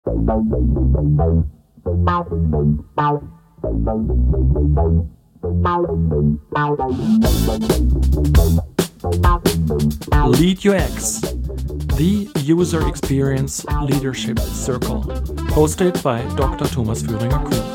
Lead UX, the User Experience Leadership Circle, hosted by Dr. Thomas Führinger-Kruth.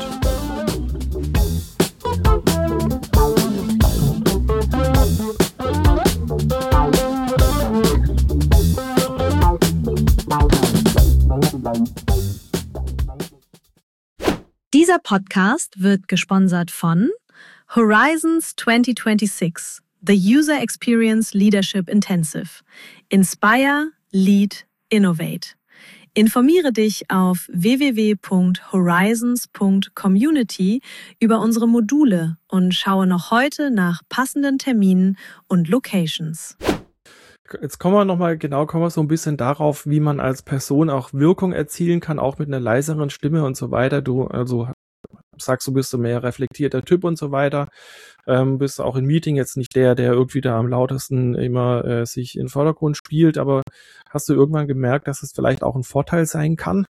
Dieser Podcast wird gesponsert von Horizons 2026, the User Experience Leadership Intensive. Inspire, Lead, Innovate. Informiere dich auf www.horizons.community über unsere Module und schaue noch heute nach passenden Terminen und Locations. Jetzt kommen wir so ein bisschen darauf, wie man als Person auch Wirkung erzielen kann, auch mit einer leiseren Stimme und so weiter. Du sagst, du bist so mehr reflektierter Typ und so weiter. Bist auch im Meeting jetzt nicht der irgendwie da am lautesten immer sich in den Vordergrund spielt, aber hast du irgendwann gemerkt, dass es vielleicht auch ein Vorteil sein kann?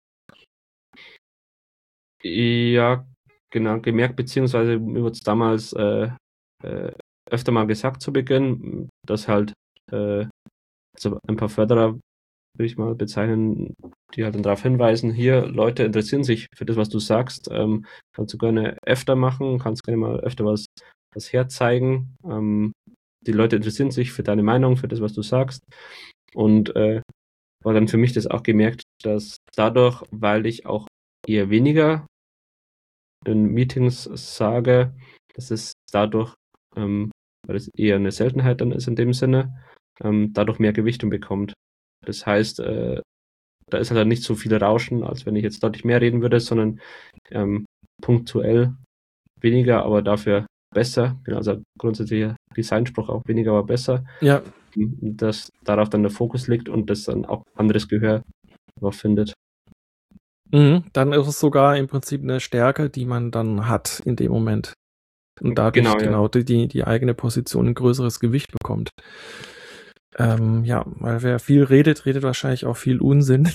Ja, genau, gemerkt, beziehungsweise mir wurde es damals öfter mal gesagt zu Beginn, dass halt also ein paar Förderer, würde ich mal bezeichnen, die halt dann darauf hinweisen, hier, Leute interessieren sich für das, was du sagst, kannst du gerne öfter machen, kannst gerne mal öfter was herzeigen, die Leute interessieren sich für deine Meinung, für das, was du sagst, und war dann für mich das auch gemerkt, dass dadurch, weil ich auch eher weniger in Meetings sage, dass es dadurch, weil es eher eine Seltenheit dann ist in dem Sinne, dadurch mehr Gewichtung bekommt. Das heißt, da ist halt nicht so viel Rauschen, als wenn ich jetzt deutlich mehr reden würde, sondern punktuell weniger, aber dafür besser. Genau, also grundsätzlicher Designspruch auch weniger, aber besser. Ja. Dass darauf dann der Fokus liegt und das dann auch anderes Gehör findet. Dann ist es sogar im Prinzip eine Stärke, die man dann hat in dem Moment. Und dadurch die eigene Position ein größeres Gewicht bekommt. Weil wer viel redet wahrscheinlich auch viel Unsinn.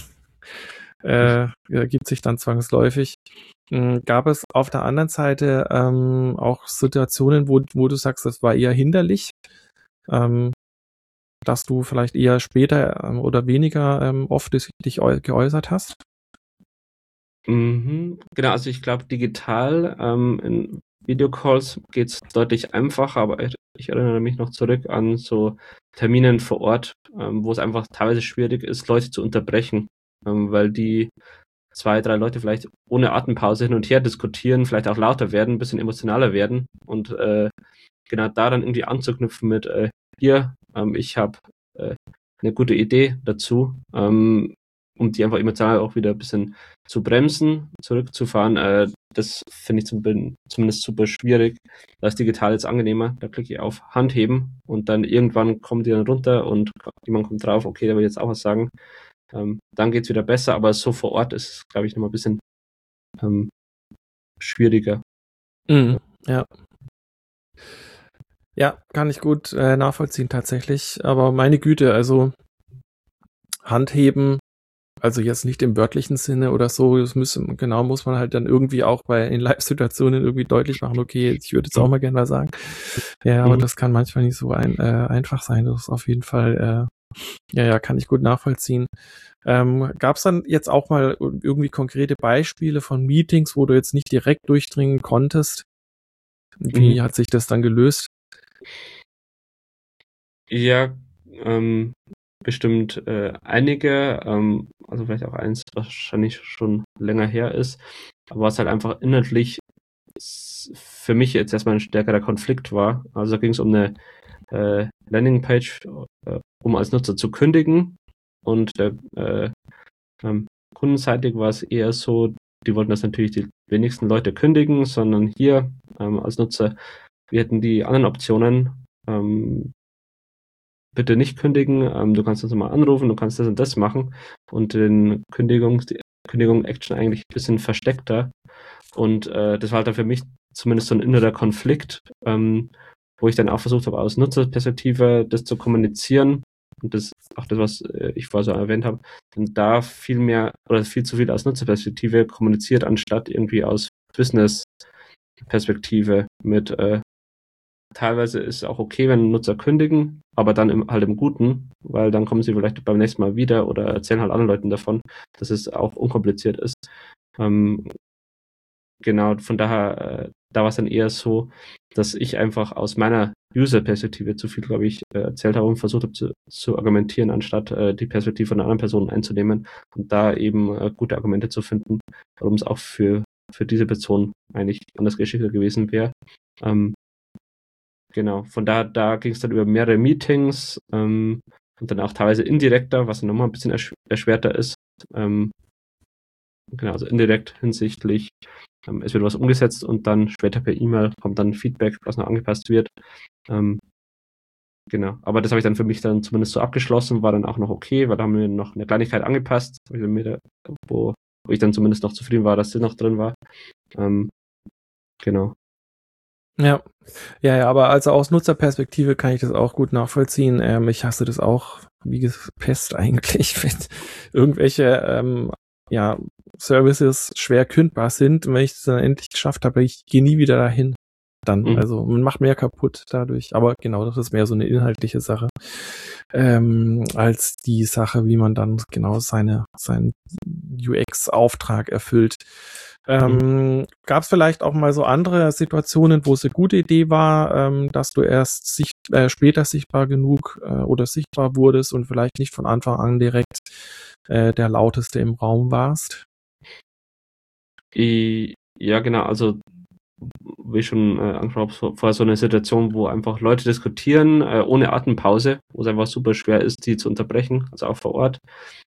Gibt sich dann zwangsläufig. Gab es auf der anderen Seite auch Situationen, wo du sagst, das war eher hinderlich, dass du vielleicht eher später oder weniger oft dich geäußert hast? Genau, also ich glaube, digital in Videocalls geht es deutlich einfacher, aber ich erinnere mich noch zurück an so Terminen vor Ort, wo es einfach teilweise schwierig ist, Leute zu unterbrechen, weil die 2, 3 Leute vielleicht ohne Atempause hin und her diskutieren, vielleicht auch lauter werden, ein bisschen emotionaler werden und genau da dann irgendwie anzuknüpfen mit hier, ich habe eine gute Idee dazu, um die einfach emotional auch wieder ein bisschen zu bremsen, zurückzufahren. Das finde ich zumindest super schwierig. Da ist digital jetzt angenehmer. Da klicke ich auf Handheben und dann irgendwann kommen die dann runter und jemand kommt drauf, okay, da will ich jetzt auch was sagen. Dann geht's wieder besser, aber so vor Ort ist es, glaube ich, nochmal ein bisschen schwieriger. Ja. Ja, kann ich gut nachvollziehen tatsächlich. Aber meine Güte, also Handheben, also jetzt nicht im wörtlichen Sinne oder so, das muss man halt dann irgendwie auch in Live-Situationen irgendwie deutlich machen, okay, ich würde jetzt auch mal gerne was sagen. Ja, aber das kann manchmal nicht so einfach sein, das ist auf jeden Fall, kann ich gut nachvollziehen. Gab es dann jetzt auch mal irgendwie konkrete Beispiele von Meetings, wo du jetzt nicht direkt durchdringen konntest? Wie hat sich das dann gelöst? Ja, bestimmt einige, also vielleicht auch eins, was wahrscheinlich schon länger her ist, aber was halt einfach inhaltlich für mich jetzt erstmal ein stärkerer Konflikt war. Also da ging es um eine Landingpage, um als Nutzer zu kündigen und kundenseitig war es eher so, die wollten das natürlich die wenigsten Leute kündigen, sondern hier als Nutzer, wir hätten die anderen Optionen, bitte nicht kündigen, du kannst uns mal anrufen, du kannst das und das machen und die Kündigung-Action eigentlich ein bisschen versteckter und das war halt dann für mich zumindest so ein innerer Konflikt, wo ich dann auch versucht habe, aus Nutzerperspektive das zu kommunizieren und das auch das, was ich vorher so erwähnt habe, dann da viel mehr oder viel zu viel aus Nutzerperspektive kommuniziert, anstatt irgendwie aus Business-Perspektive mit teilweise ist es auch okay, wenn Nutzer kündigen, aber dann halt im Guten, weil dann kommen sie vielleicht beim nächsten Mal wieder oder erzählen halt anderen Leuten davon, dass es auch unkompliziert ist. Genau, von daher, da war es dann eher so, dass ich einfach aus meiner User-Perspektive zu viel, glaube ich, erzählt habe und versucht habe zu argumentieren, anstatt die Perspektive von einer anderen Person einzunehmen und da eben gute Argumente zu finden, warum es auch für diese Person eigentlich anders geschickter gewesen wäre. Genau, von da ging es dann über mehrere Meetings und dann auch teilweise indirekter, was dann nochmal ein bisschen erschwerter ist. Genau, also indirekt hinsichtlich, es wird was umgesetzt und dann später per E-Mail kommt dann Feedback, was noch angepasst wird. Genau, aber das habe ich dann für mich dann zumindest so abgeschlossen, war dann auch noch okay, weil da haben wir noch eine Kleinigkeit angepasst, wo ich dann zumindest noch zufrieden war, dass das noch drin war. Genau. Ja, aber also aus Nutzerperspektive kann ich das auch gut nachvollziehen. Ich hasse das auch wie Pest eigentlich, wenn irgendwelche Services schwer kündbar sind. Und wenn ich es dann endlich geschafft habe, ich gehe nie wieder dahin. Dann, also man macht mehr kaputt dadurch. Aber genau, das ist mehr so eine inhaltliche Sache als die Sache, wie man dann genau seinen UX-Auftrag erfüllt. Gab es vielleicht auch mal so andere Situationen, wo es eine gute Idee war, dass du erst später sichtbar genug oder sichtbar wurdest und vielleicht nicht von Anfang an direkt der Lauteste im Raum warst? Ja, genau, also wie schon angesprochen habe, vor so einer Situation, wo einfach Leute diskutieren, ohne Atempause, wo es einfach super schwer ist, die zu unterbrechen, also auch vor Ort.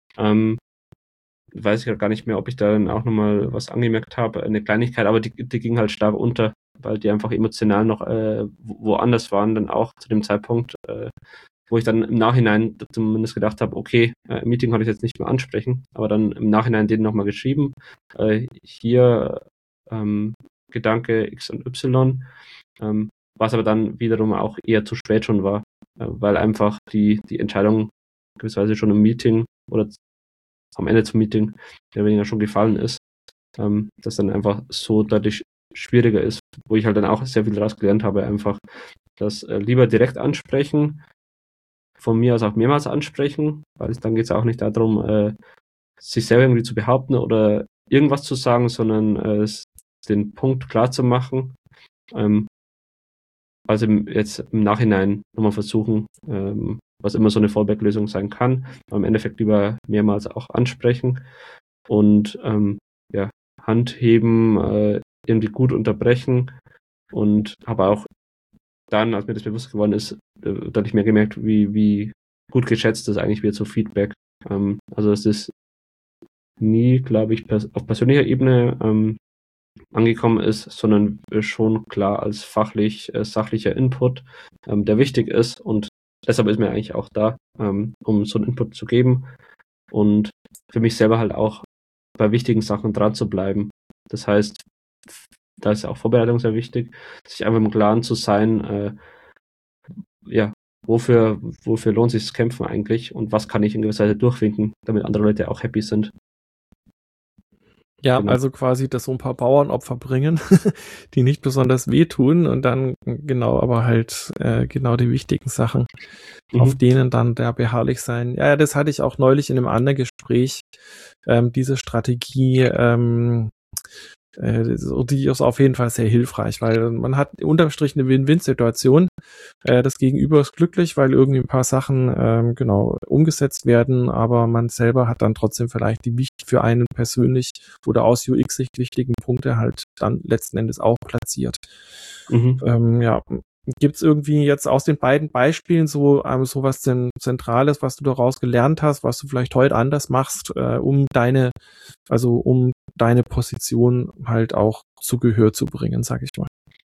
Weiß ich gar nicht mehr, ob ich da dann auch nochmal was angemerkt habe, eine Kleinigkeit, aber die ging halt stark unter, weil die einfach emotional noch woanders waren, dann auch zu dem Zeitpunkt, wo ich dann im Nachhinein zumindest gedacht habe, okay, im Meeting konnte ich jetzt nicht mehr ansprechen, aber dann im Nachhinein denen nochmal geschrieben, hier Gedanke X und Y, was aber dann wiederum auch eher zu spät schon war, weil einfach die Entscheidung gewisserweise schon im Meeting oder am Ende zum Meeting der weniger schon gefallen ist, dass dann einfach so deutlich schwieriger ist, wo ich halt dann auch sehr viel daraus gelernt habe, einfach das lieber direkt ansprechen, von mir aus auch mehrmals ansprechen, weil dann geht es auch nicht darum, sich selber irgendwie zu behaupten oder irgendwas zu sagen, sondern den Punkt klar zu machen. Also jetzt im Nachhinein nochmal versuchen, was immer so eine Fallback-Lösung sein kann, aber im Endeffekt lieber mehrmals auch ansprechen und handheben, irgendwie gut unterbrechen und habe auch dann, als mir das bewusst geworden ist, deutlich mehr gemerkt, wie gut geschätzt das eigentlich wird, so Feedback. Also es ist nie, glaube ich, auf persönlicher Ebene angekommen ist, sondern schon klar als sachlicher Input, der wichtig ist und deshalb ist mir eigentlich auch da, um so einen Input zu geben und für mich selber halt auch bei wichtigen Sachen dran zu bleiben. Das heißt, da ist auch Vorbereitung sehr wichtig, sich einfach im Klaren zu sein, wofür lohnt sich das Kämpfen eigentlich und was kann ich in gewisser Weise durchwinken, damit andere Leute auch happy sind. Ja, genau. Also quasi, dass so ein paar Bauernopfer bringen, die nicht besonders wehtun und dann aber halt genau die wichtigen Sachen, auf denen dann der beharrlich sein. Ja, das hatte ich auch neulich in einem anderen Gespräch, diese Strategie, die ist auf jeden Fall sehr hilfreich, weil man hat unterm Strich eine Win-Win-Situation. Das Gegenüber ist glücklich, weil irgendwie ein paar Sachen umgesetzt werden, aber man selber hat dann trotzdem vielleicht die für einen persönlich oder aus UX-Sicht wichtigen Punkte halt dann letzten Endes auch platziert. Gibt es irgendwie jetzt aus den beiden Beispielen so was Zentrales, was du daraus gelernt hast, was du vielleicht heute anders machst, um deine Position halt auch zu Gehör zu bringen, sag ich mal.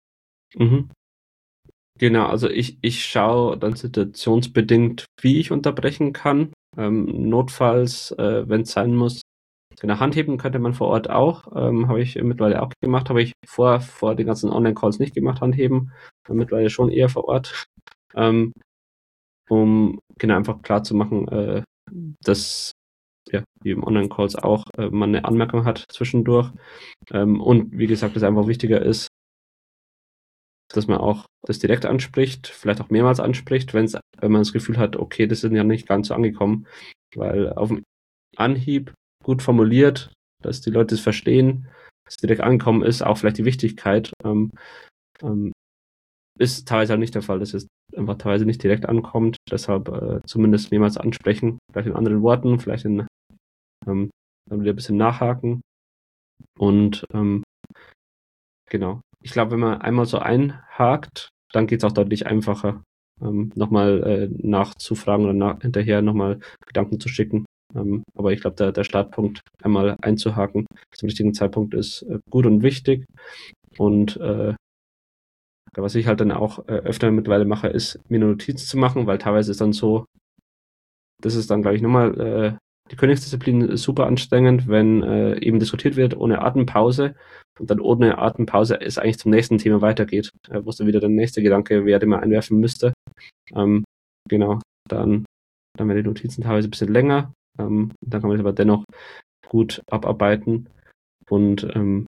Genau, also ich schaue dann situationsbedingt, wie ich unterbrechen kann. Notfalls, wenn es sein muss. Genau, handheben könnte man vor Ort auch. Habe ich mittlerweile auch gemacht. Habe ich vor den ganzen Online-Calls nicht gemacht, handheben. Mittlerweile schon eher vor Ort. um genau einfach klar zu machen, dass ja, wie im Online-Calls auch, man eine Anmerkung hat zwischendurch. Und wie gesagt, es einfach wichtiger ist, dass man auch das direkt anspricht, vielleicht auch mehrmals anspricht, wenn man das Gefühl hat, okay, das ist ja nicht ganz so angekommen, weil auf dem Anhieb gut formuliert, dass die Leute es verstehen, dass es direkt angekommen ist, auch vielleicht die Wichtigkeit, ist teilweise halt nicht der Fall, dass es einfach teilweise nicht direkt ankommt, deshalb zumindest mehrmals ansprechen, vielleicht in anderen Worten, vielleicht dann wieder ein bisschen nachhaken und genau. Ich glaube, wenn man einmal so einhakt, dann geht es auch deutlich einfacher, nochmal nachzufragen oder hinterher nochmal Gedanken zu schicken. Aber ich glaube, der Startpunkt, einmal einzuhaken zum richtigen Zeitpunkt, ist gut und wichtig. Und was ich halt dann auch öfter mittlerweile mache, ist mir eine Notiz zu machen, weil teilweise ist dann so, das ist dann, glaube ich, nochmal die Königsdisziplin ist super anstrengend, wenn eben diskutiert wird ohne Atempause und dann ohne Atempause es eigentlich zum nächsten Thema weitergeht, wo es dann wieder der nächste Gedanke wäre, den man einwerfen müsste. Genau, dann werden die Notizen teilweise ein bisschen länger, dann kann man es aber dennoch gut abarbeiten und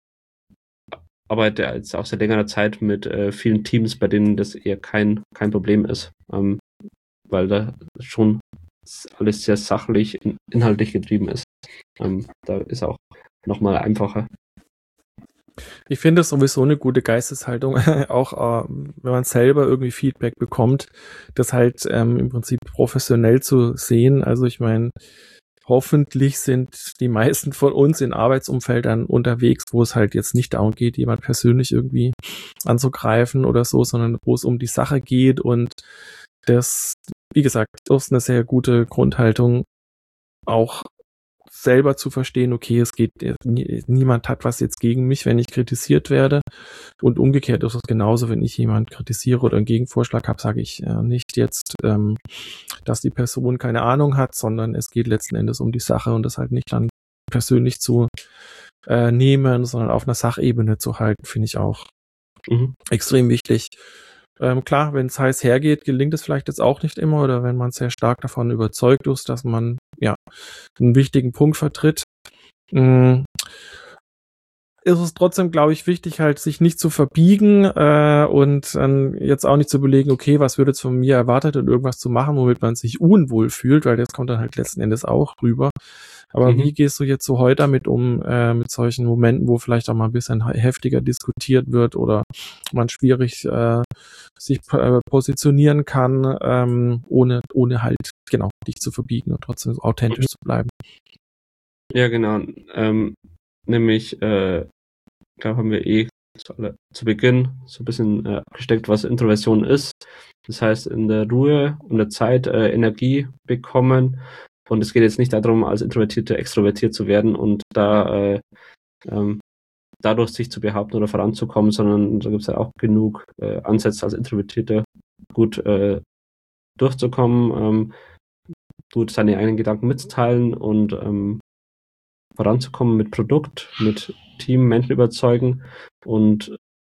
arbeite jetzt auch seit längerer Zeit mit vielen Teams, bei denen das eher kein Problem ist, weil da schon alles sehr sachlich, inhaltlich getrieben ist. Da ist auch nochmal einfacher. Ich finde es sowieso eine gute Geisteshaltung, auch wenn man selber irgendwie Feedback bekommt, das halt im Prinzip professionell zu sehen. Also ich meine, hoffentlich sind die meisten von uns in Arbeitsumfeldern unterwegs, wo es halt jetzt nicht darum geht, jemand persönlich irgendwie anzugreifen oder so, sondern wo es um die Sache geht und das, wie gesagt, ist eine sehr gute Grundhaltung, auch selber zu verstehen, okay, es geht, niemand hat was jetzt gegen mich, wenn ich kritisiert werde. Und umgekehrt ist es genauso, wenn ich jemand kritisiere oder einen Gegenvorschlag habe, sage ich nicht jetzt, dass die Person keine Ahnung hat, sondern es geht letzten Endes um die Sache und das halt nicht dann persönlich zu nehmen, sondern auf einer Sachebene zu halten, finde ich auch extrem wichtig. Klar, wenn es heiß hergeht, gelingt es vielleicht jetzt auch nicht immer oder wenn man sehr stark davon überzeugt ist, dass man ja einen wichtigen Punkt vertritt. Ist es trotzdem, glaube ich, wichtig, halt sich nicht zu verbiegen und jetzt auch nicht zu überlegen, okay, was wird jetzt von mir erwartet und irgendwas zu machen, womit man sich unwohl fühlt, weil das kommt dann halt letzten Endes auch rüber. Aber wie gehst du jetzt so heute damit um, mit solchen Momenten, wo vielleicht auch mal ein bisschen heftiger diskutiert wird oder man schwierig sich positionieren kann, ohne halt, genau, dich zu verbiegen und trotzdem authentisch zu bleiben? Ja, genau. Nämlich, ich glaube, haben wir zu Beginn so ein bisschen abgesteckt, was Introversion ist. Das heißt, in der Ruhe und der Zeit Energie bekommen. Und es geht jetzt nicht darum, als Introvertierte extrovertiert zu werden und da dadurch sich zu behaupten oder voranzukommen, sondern da gibt es ja auch genug Ansätze als Introvertierte gut durchzukommen, gut seine eigenen Gedanken mitzuteilen und voranzukommen mit Produkt, mit Team, Menschen überzeugen. Und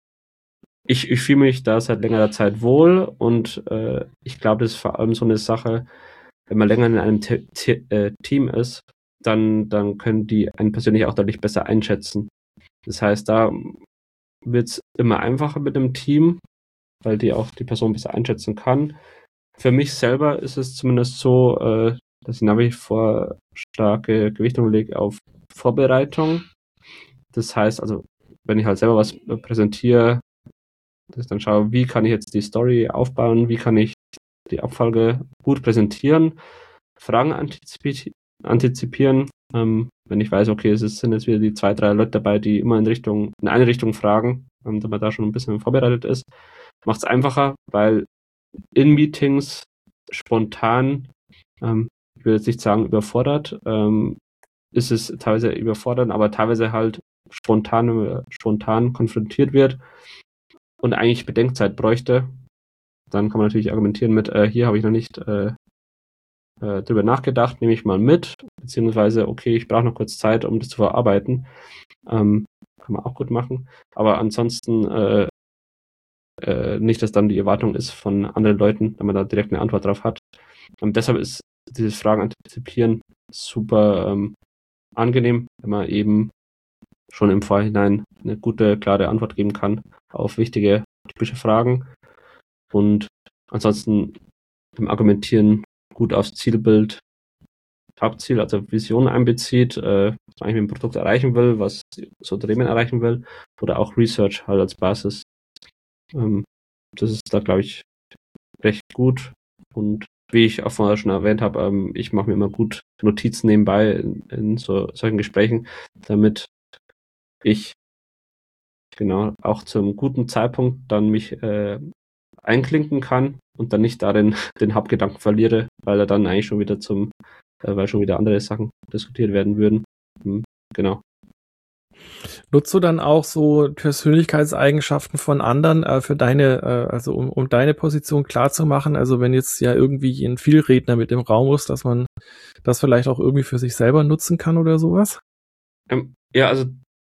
ich fühle mich da seit längerer Zeit wohl und ich glaube, das ist vor allem so eine Sache, wenn man länger in einem Team ist, dann können die einen persönlich auch deutlich besser einschätzen. Das heißt, da wird es immer einfacher mit dem Team, weil die auch die Person besser einschätzen kann. Für mich selber ist es zumindest so, dass ich nach wie vor starke Gewichtung lege auf Vorbereitung. Das heißt, also wenn ich halt selber was präsentiere, dass ich dann schaue, wie kann ich jetzt die Story aufbauen, wie kann ich die Abfolge gut präsentieren, Fragen antizipieren. Wenn ich weiß, okay, sind jetzt wieder die 2, 3 Leute dabei, die immer in eine Richtung fragen, damit man da schon ein bisschen vorbereitet ist, macht es einfacher, weil in Meetings spontan, ich will jetzt nicht sagen überfordert, ist es teilweise überfordert, aber teilweise halt spontan konfrontiert wird und eigentlich Bedenkzeit bräuchte, dann kann man natürlich argumentieren mit, hier habe ich noch nicht drüber nachgedacht, nehme ich mal mit, beziehungsweise, okay, ich brauche noch kurz Zeit, um das zu verarbeiten. Kann man auch gut machen. Aber ansonsten nicht, dass dann die Erwartung ist von anderen Leuten, wenn man da direkt eine Antwort drauf hat. Und deshalb ist dieses Fragen antizipieren super angenehm, wenn man eben schon im Vorhinein eine gute, klare Antwort geben kann auf wichtige, typische Fragen und ansonsten im Argumentieren gut aufs Zielbild, Hauptziel, also Vision einbezieht, was man eigentlich mit dem Produkt erreichen will, was das Unternehmen erreichen will oder auch Research halt als Basis. Das ist da, glaube ich, recht gut und wie ich auch vorher schon erwähnt habe, ich mache mir immer gut Notizen nebenbei in solchen Gesprächen, damit ich genau auch zum guten Zeitpunkt dann mich einklinken kann und dann nicht darin den Hauptgedanken verliere, weil er dann eigentlich schon wieder weil schon wieder andere Sachen diskutiert werden würden. Genau. Nutzt du dann auch so Persönlichkeitseigenschaften von anderen für also um deine Position klar zu machen? Also wenn jetzt ja irgendwie ein Vielredner mit im Raum ist, dass man das vielleicht auch irgendwie für sich selber nutzen kann oder sowas? Ja, also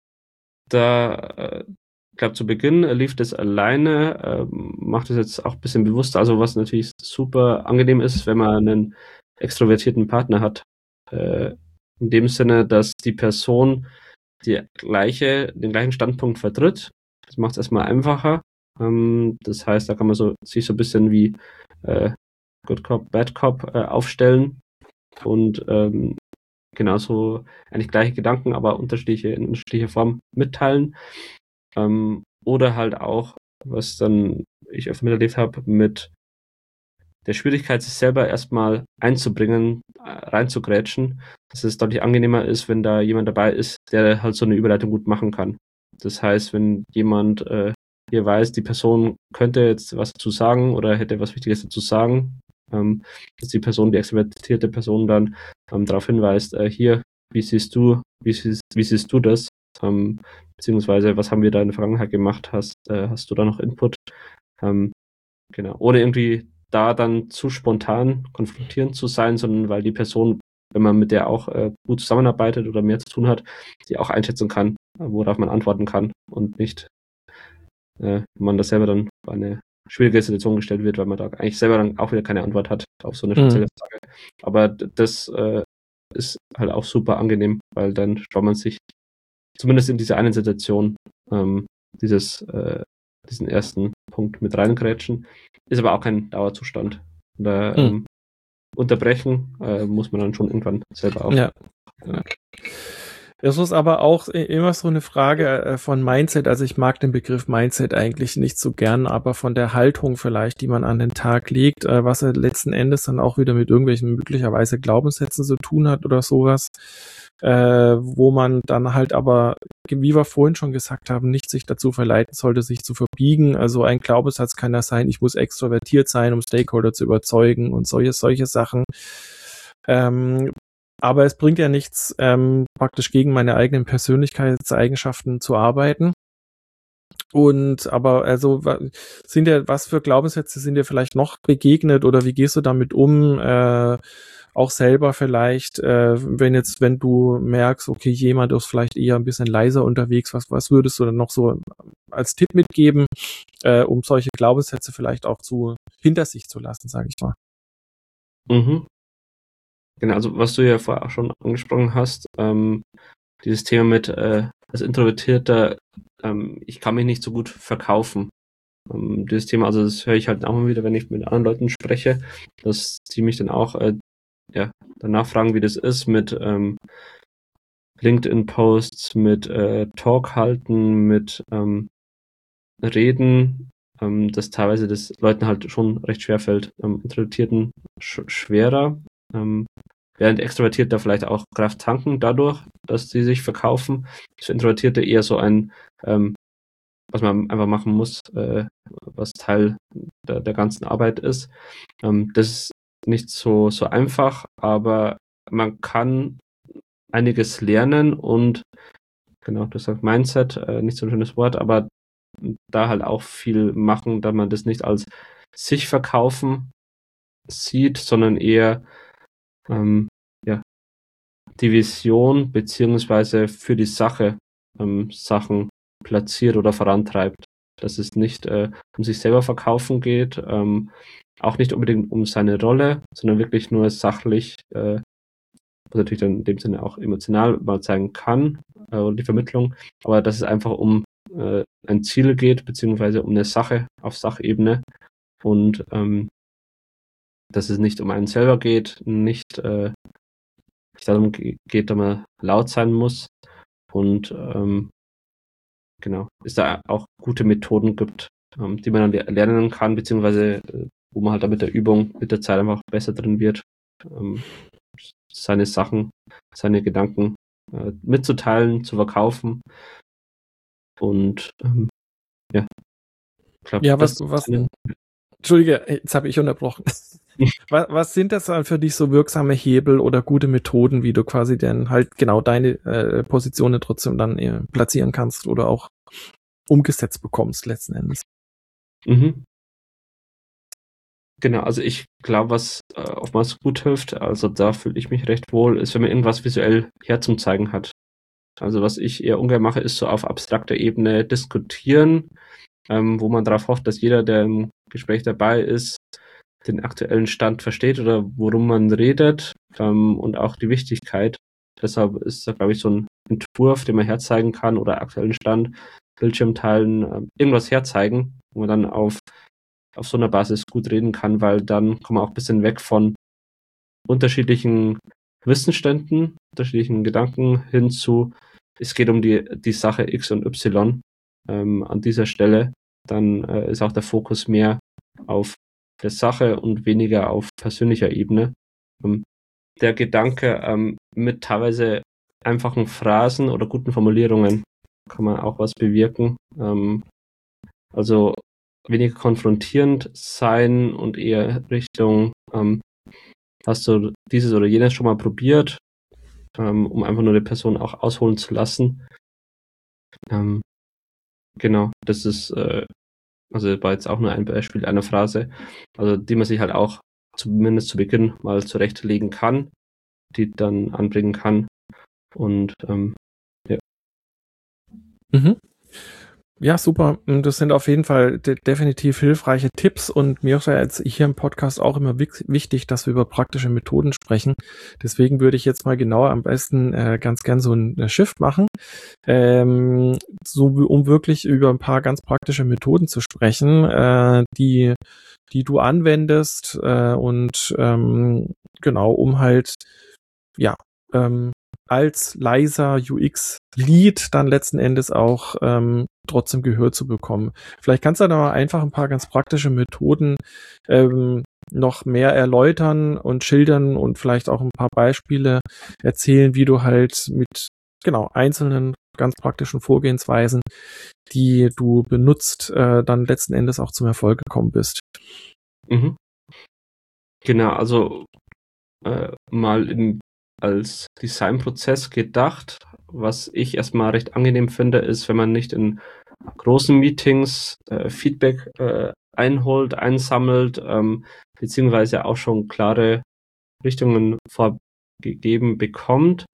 ich glaube, zu Beginn lief das alleine, macht es jetzt auch ein bisschen bewusster. Also was natürlich super angenehm ist, wenn man einen extrovertierten Partner hat. In dem Sinne, dass die Person den gleichen Standpunkt vertritt. Das macht es erstmal einfacher. Das heißt, da kann man sich so ein bisschen wie Good Cop, Bad Cop aufstellen und genauso eigentlich gleiche Gedanken, aber in unterschiedlicher Form mitteilen. Oder halt auch, was dann ich öfter miterlebt habe, mit der Schwierigkeit, sich selber erstmal einzubringen, reinzugrätschen, dass es deutlich angenehmer ist, wenn da jemand dabei ist, der halt so eine Überleitung gut machen kann. Das heißt, wenn jemand hier weiß, die Person könnte jetzt was dazu sagen oder hätte was Wichtiges dazu sagen, dass die extrovertierte Person dann darauf hinweist, hier, wie siehst du das? Beziehungsweise, was haben wir da in der Vergangenheit gemacht? Hast du da noch Input? Genau, ohne irgendwie da dann zu spontan konfrontierend zu sein, sondern weil die Person, wenn man mit der auch gut zusammenarbeitet oder mehr zu tun hat, die auch einschätzen kann, worauf man antworten kann und nicht man das selber dann bei eine schwierige Situation gestellt wird, weil man da eigentlich selber dann auch wieder keine Antwort hat auf so eine spezielle Frage. Aber das ist halt auch super angenehm, weil dann schaut man sich zumindest in dieser einen Situation diesen ersten Punkt mit reingrätschen. Ist aber auch kein Dauerzustand. Unterbrechen muss man dann schon irgendwann selber auch. Ja. Das ist aber auch immer so eine Frage von Mindset. Also ich mag den Begriff Mindset eigentlich nicht so gern, aber von der Haltung vielleicht, die man an den Tag legt, was er letzten Endes dann auch wieder mit irgendwelchen möglicherweise Glaubenssätzen zu tun hat oder sowas, wo man dann halt aber, wie wir vorhin schon gesagt haben, nicht sich dazu verleiten sollte, sich zu verbiegen. Also ein Glaubenssatz kann ja sein, ich muss extrovertiert sein, um Stakeholder zu überzeugen und solche Sachen. Aber es bringt ja nichts, praktisch gegen meine eigenen Persönlichkeitseigenschaften zu arbeiten. Aber also was für Glaubenssätze sind dir vielleicht noch begegnet oder wie gehst du damit um? Auch selber vielleicht, wenn du merkst, okay, jemand ist vielleicht eher ein bisschen leiser unterwegs, was würdest du dann noch so als Tipp mitgeben, um solche Glaubenssätze vielleicht auch hinter sich zu lassen, sage ich mal? Mhm. Genau, also was du ja vorher auch schon angesprochen hast, dieses Thema mit als Introvertierter, ich kann mich nicht so gut verkaufen. Dieses Thema, also das höre ich halt auch immer wieder, wenn ich mit anderen Leuten spreche, dass die mich dann auch danach fragen, wie das ist mit LinkedIn-Posts, mit Talk halten, mit Reden, dass teilweise das Leuten halt schon recht schwer fällt. Introvertierten schwerer. Während Extrovertierte vielleicht auch Kraft tanken dadurch, dass sie sich verkaufen. Für Introvertierte eher so ein, was man einfach machen muss, was Teil der ganzen Arbeit ist. Das ist nicht so einfach, aber man kann einiges lernen und genau, du sagst Mindset, nicht so ein schönes Wort, aber da halt auch viel machen, da man das nicht als sich verkaufen sieht, sondern eher die Vision beziehungsweise für die Sache Sachen platziert oder vorantreibt. dass es nicht um sich selber verkaufen geht, auch nicht unbedingt um seine Rolle, sondern wirklich nur sachlich, was natürlich dann in dem Sinne auch emotional mal zeigen kann, und die Vermittlung, aber dass es einfach um ein Ziel geht, beziehungsweise um eine Sache auf Sachebene und dass es nicht um einen selber geht, nicht darum geht, dass man laut sein muss und genau, es da auch gute Methoden gibt, die man dann lernen kann, beziehungsweise wo man halt da mit der Übung, mit der Zeit einfach besser drin wird, seine Sachen, seine Gedanken mitzuteilen, zu verkaufen und ja, ich glaube, Ja, Entschuldige, jetzt habe ich unterbrochen. Was sind das dann für dich so wirksame Hebel oder gute Methoden, wie du quasi dann halt genau deine Positionen trotzdem dann platzieren kannst oder auch umgesetzt bekommst letzten Endes? Mhm. Genau, also ich glaube, was oftmals gut hilft, also da fühle ich mich recht wohl, ist, wenn man irgendwas visuell herzuzeigen hat. Also was ich eher ungern mache, ist so auf abstrakter Ebene diskutieren, wo man darauf hofft, dass jeder, der im Gespräch dabei ist, den aktuellen Stand versteht oder worum man redet, und auch die Wichtigkeit. Deshalb ist da, glaube ich, so ein Entwurf, den man herzeigen kann oder aktuellen Stand, Bildschirm teilen, irgendwas herzeigen, wo man dann auf so einer Basis gut reden kann, weil dann kommen wir auch ein bisschen weg von unterschiedlichen Wissensständen, unterschiedlichen Gedanken hin zu, es geht um die Sache X und Y an dieser Stelle. Dann ist auch der Fokus mehr auf der Sache und weniger auf persönlicher Ebene. Der Gedanke, mit teilweise einfachen Phrasen oder guten Formulierungen kann man auch was bewirken. Also weniger konfrontierend sein und eher Richtung, hast du dieses oder jenes schon mal probiert, um einfach nur die Person auch ausholen zu lassen. Genau, das ist, also war jetzt auch nur ein Beispiel einer Phrase, also die man sich halt auch zumindest zu Beginn mal zurechtlegen kann, die dann anbringen kann und ja. Mhm. Ja, super. Das sind auf jeden Fall definitiv hilfreiche Tipps und mir ist ja jetzt hier im Podcast auch immer wichtig, dass wir über praktische Methoden sprechen. Deswegen würde ich jetzt mal genauer am besten ganz gern so ein Shift machen, um wirklich über ein paar ganz praktische Methoden zu sprechen, die du anwendest und genau, um halt ja als leiser UX-Lead dann letzten Endes auch trotzdem Gehör zu bekommen. Vielleicht kannst du da mal einfach ein paar ganz praktische Methoden noch mehr erläutern und schildern und vielleicht auch ein paar Beispiele erzählen, wie du halt mit einzelnen ganz praktischen Vorgehensweisen, die du benutzt, dann letzten Endes auch zum Erfolg gekommen bist. Mhm. Genau, also mal als Designprozess gedacht. Was ich erstmal recht angenehm finde, ist, wenn man nicht in großen Meetings Feedback einholt, einsammelt, beziehungsweise auch schon klare Richtungen vorgegeben bekommt,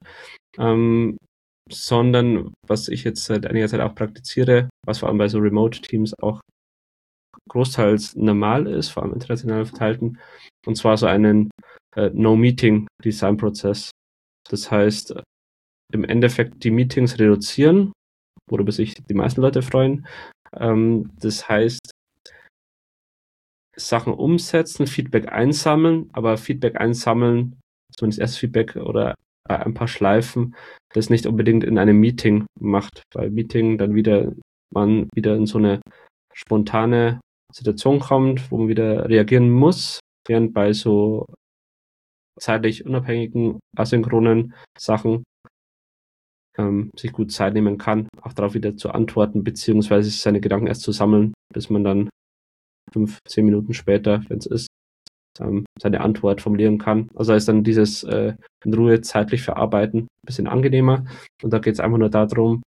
sondern was ich jetzt seit einiger Zeit auch praktiziere, was vor allem bei so Remote-Teams auch großteils normal ist, vor allem international verteilten, und zwar so einen No-Meeting-Design-Prozess. Das heißt, im Endeffekt die Meetings reduzieren, worüber sich die meisten Leute freuen. Das heißt, Sachen umsetzen, Feedback einsammeln, aber Feedback einsammeln, zumindest erst Feedback oder ein paar Schleifen, das nicht unbedingt in einem Meeting macht, weil Meeting dann man wieder in so eine spontane Situation kommt, wo man wieder reagieren muss, während bei so zeitlich unabhängigen, asynchronen Sachen sich gut Zeit nehmen kann, auch darauf wieder zu antworten, beziehungsweise seine Gedanken erst zu sammeln, bis man dann 5-10 Minuten später, wenn es ist, seine Antwort formulieren kann. Also ist dann dieses in Ruhe zeitlich verarbeiten ein bisschen angenehmer. Und da geht es einfach nur darum,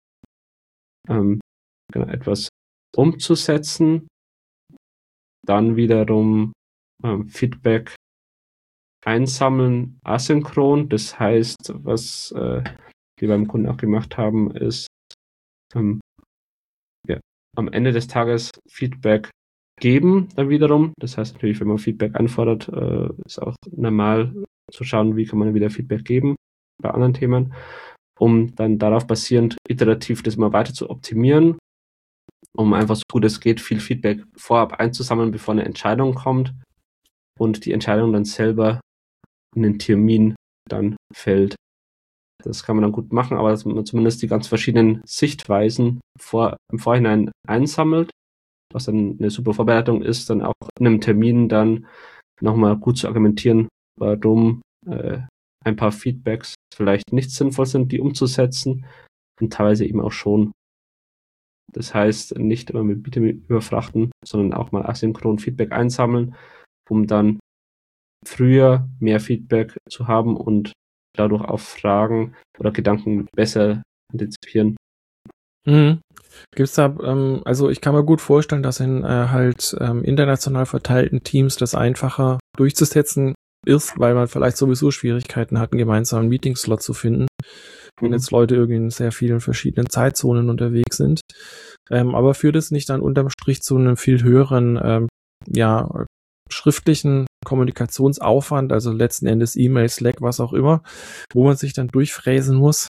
etwas umzusetzen, dann wiederum Feedback einsammeln asynchron. Das heißt, was wir beim Kunden auch gemacht haben, ist am Ende des Tages Feedback geben dann wiederum. Das heißt natürlich, wenn man Feedback anfordert, ist auch normal zu schauen, wie kann man wieder Feedback geben bei anderen Themen, um dann darauf basierend iterativ das mal weiter zu optimieren, um einfach so gut es geht, viel Feedback vorab einzusammeln, bevor eine Entscheidung kommt und die Entscheidung dann selber in den Termin dann fällt. Das kann man dann gut machen, aber dass man zumindest die ganz verschiedenen Sichtweisen im Vorhinein einsammelt, was dann eine super Vorbereitung ist, dann auch in einem Termin dann nochmal gut zu argumentieren, warum ein paar Feedbacks vielleicht nicht sinnvoll sind, die umzusetzen und teilweise eben auch schon. Das heißt, nicht immer mit Bitte überfrachten, sondern auch mal asynchron Feedback einsammeln, um dann früher mehr Feedback zu haben und dadurch auch Fragen oder Gedanken besser antizipieren. Gibt's da, also ich kann mir gut vorstellen, dass in international verteilten Teams das einfacher durchzusetzen ist, weil man vielleicht sowieso Schwierigkeiten hat, einen gemeinsamen Meeting-Slot zu finden, wenn jetzt Leute irgendwie in sehr vielen verschiedenen Zeitzonen unterwegs sind. Aber führt es nicht dann unterm Strich zu einem viel höheren, schriftlichen Kommunikationsaufwand, also letzten Endes E-Mail, Slack, was auch immer, wo man sich dann durchfräsen muss?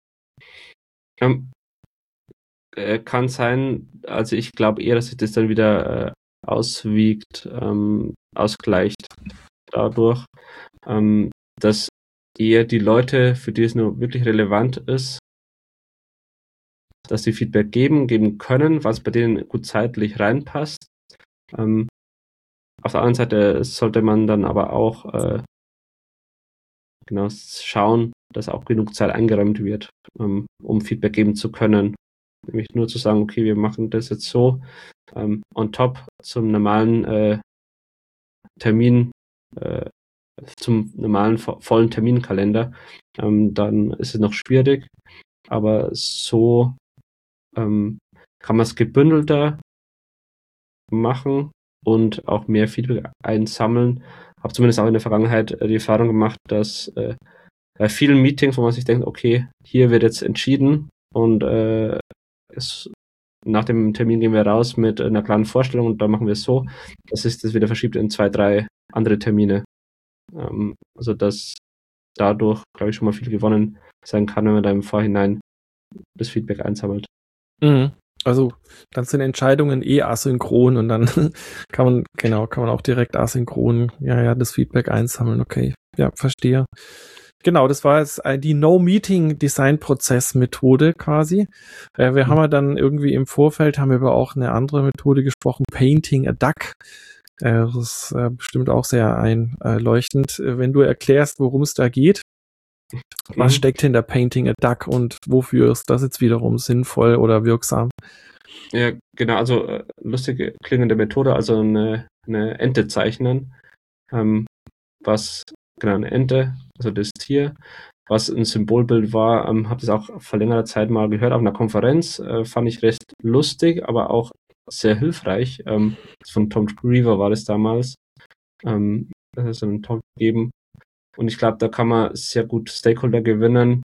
Kann sein, also ich glaube eher, dass sich das dann wieder ausgleicht dadurch, dass eher die Leute, für die es nur wirklich relevant ist, dass sie Feedback geben können, was bei denen gut zeitlich reinpasst. Auf der anderen Seite sollte man dann aber auch schauen, dass auch genug Zeit eingeräumt wird, um Feedback geben zu können. Nämlich nur zu sagen, okay, wir machen das jetzt so on top zum normalen Termin, zum normalen vollen Terminkalender, dann ist es noch schwierig. Aber so kann man es gebündelter machen und auch mehr Feedback einsammeln. Habe zumindest auch in der Vergangenheit die Erfahrung gemacht, dass bei vielen Meetings, wo man sich denkt, okay, hier wird jetzt entschieden und nach dem Termin gehen wir raus mit einer klaren Vorstellung und dann machen wir es so, dass sich das wieder verschiebt in 2, 3 andere Termine. Also dass dadurch, glaube ich, schon mal viel gewonnen sein kann, wenn man da im Vorhinein das Feedback einsammelt. Also dann sind Entscheidungen asynchron und dann kann man auch direkt asynchron das Feedback einsammeln. Okay, ja, verstehe. Genau, das war jetzt die No-Meeting-Design-Prozess-Methode quasi. Wir haben ja dann irgendwie im Vorfeld haben wir über auch eine andere Methode gesprochen, Painting a Duck. Das ist bestimmt auch sehr einleuchtend. Wenn du erklärst, worum es da geht, was steckt hinter Painting a Duck und wofür ist das jetzt wiederum sinnvoll oder wirksam? Ja, genau, also lustige klingende Methode, also eine Ente zeichnen, was eine Ente, also das Tier, was ein Symbolbild war, habe das auch vor längerer Zeit mal gehört auf einer Konferenz, fand ich recht lustig, aber auch sehr hilfreich. Von Tom Griever war das damals, das hat so einen Talk gegeben und ich glaube, da kann man sehr gut Stakeholder gewinnen,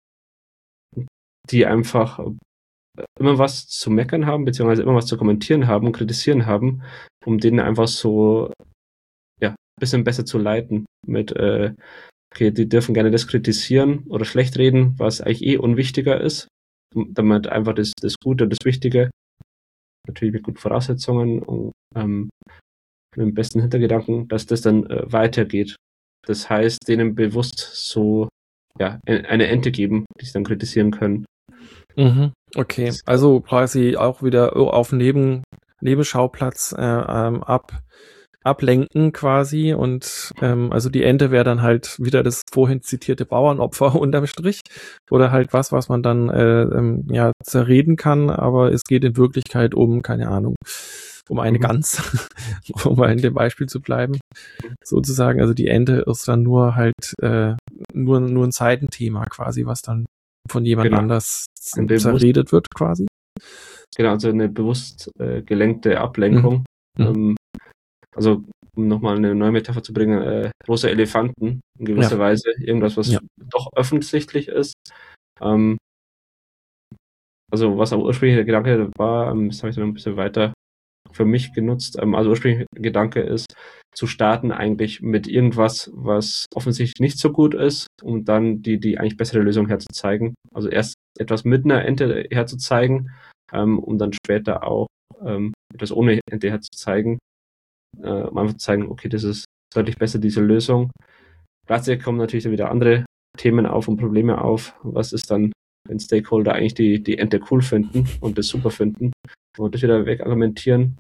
die einfach immer was zu meckern haben, beziehungsweise immer was zu kommentieren haben, kritisieren haben, um denen einfach so ein bisschen besser zu leiten mit okay, die dürfen gerne das kritisieren oder schlecht reden, was eigentlich unwichtiger ist, damit einfach das Gute und das Wichtige, natürlich mit guten Voraussetzungen und mit dem besten Hintergedanken, dass das dann weitergeht. Das heißt, denen bewusst so eine Ente geben, die sie dann kritisieren können. Okay, also quasi auch wieder auf Nebenschauplatz ablenken quasi und also die Ente wäre dann halt wieder das vorhin zitierte Bauernopfer unterm Strich oder halt was man dann zerreden kann, aber es geht in Wirklichkeit um, keine Ahnung, um eine Gans, um mal in dem Beispiel zu bleiben, sozusagen. Also die Ente ist dann nur halt nur ein Seitenthema quasi, was dann von jemand anders zerredet wird quasi. Genau, also eine bewusst gelenkte Ablenkung. Also um nochmal eine neue Metapher zu bringen, große Elefanten in gewisser Weise, irgendwas, was doch offensichtlich ist. also was auch ursprünglich der Gedanke war, das habe ich dann ein bisschen weiter für mich genutzt. Also ursprünglich der Gedanke ist, zu starten eigentlich mit irgendwas, was offensichtlich nicht so gut ist, um dann die eigentlich bessere Lösung herzuzeigen. Also erst etwas mit einer Ente herzuzeigen, um dann später auch etwas ohne Ente herzuzeigen, um einfach zu zeigen, okay, das ist deutlich besser, diese Lösung. Gleichzeitig kommen natürlich dann wieder andere Themen auf und Probleme auf. Was ist dann, wenn Stakeholder eigentlich die Ente cool finden und das super finden und das wieder wegargumentieren?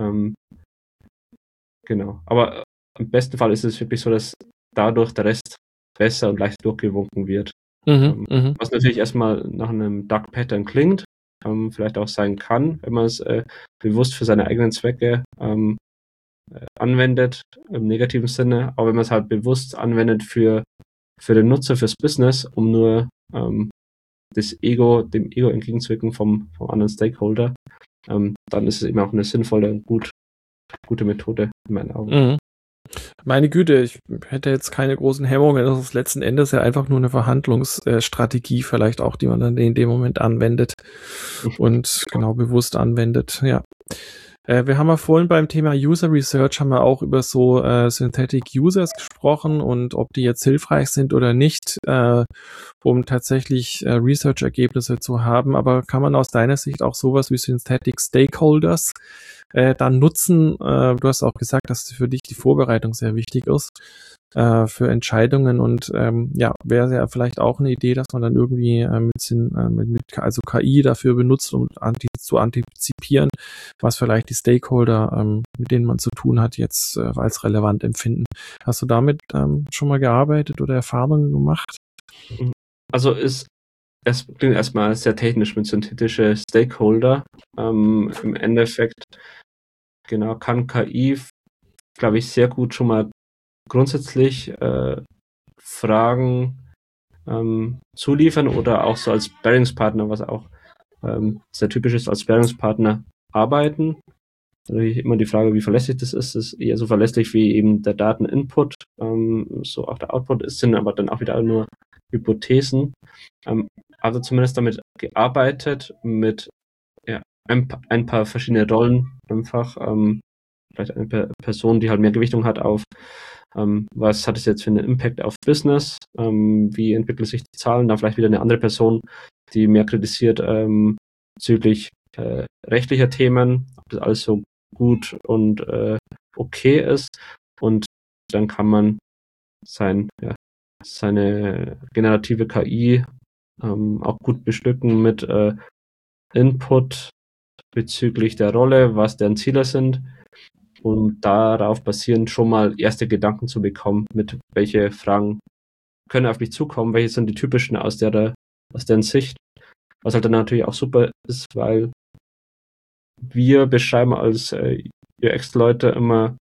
Genau. Aber im besten Fall ist es wirklich so, dass dadurch der Rest besser und leicht durchgewunken wird. Was natürlich erstmal nach einem Dark Pattern klingt, vielleicht auch sein kann, wenn man es bewusst für seine eigenen Zwecke anwendet, im negativen Sinne, aber wenn man es halt bewusst anwendet für den Nutzer, fürs Business, um nur dem Ego entgegenzuwirken vom anderen Stakeholder, dann ist es eben auch eine sinnvolle und gute Methode in meinen Augen. Meine Güte, ich hätte jetzt keine großen Hemmungen. Das ist letzten Endes ja einfach nur eine Verhandlungsstrategie vielleicht auch, die man dann in dem Moment anwendet und genau bewusst anwendet. Ja. Wir haben ja vorhin beim Thema User Research haben wir auch über so Synthetic Users gesprochen und ob die jetzt hilfreich sind oder nicht, um tatsächlich Research-Ergebnisse zu haben. Aber kann man aus deiner Sicht auch sowas wie Synthetic Stakeholders dann nutzen? Du hast auch gesagt, dass für dich die Vorbereitung sehr wichtig ist für Entscheidungen und wäre ja vielleicht auch eine Idee, dass man dann irgendwie also KI dafür benutzt, um zu antizipieren, was vielleicht die Stakeholder, mit denen man zu tun hat, jetzt als relevant empfinden. Hast du damit schon mal gearbeitet oder Erfahrungen gemacht? Also es klingt erstmal sehr technisch mit synthetische Stakeholder. Im Endeffekt, genau, kann KI, glaube ich, sehr gut schon mal grundsätzlich Fragen zuliefern oder auch so als Sparringspartner, was auch sehr typisch ist, als Sparringspartner arbeiten. Natürlich immer die Frage, wie verlässlich das ist. Das ist eher so verlässlich wie eben der Dateninput, so auch der Output ist, sind aber dann auch wieder nur Hypothesen. Also zumindest damit gearbeitet, mit ein paar verschiedene Rollen einfach. Vielleicht eine Person, die halt mehr Gewichtung hat auf was hat es jetzt für einen Impact auf Business, wie entwickeln sich die Zahlen, dann vielleicht wieder eine andere Person, die mehr kritisiert bezüglich rechtlicher Themen, ob das alles so gut und okay ist, und dann kann man seine generative KI auch gut bestücken mit Input bezüglich der Rolle, was deren Ziele sind, und darauf basierend schon mal erste Gedanken zu bekommen, mit welche Fragen können auf mich zukommen, welche sind die typischen aus deren Sicht, was halt dann natürlich auch super ist, weil wir beschreiben als UX-Leute immer,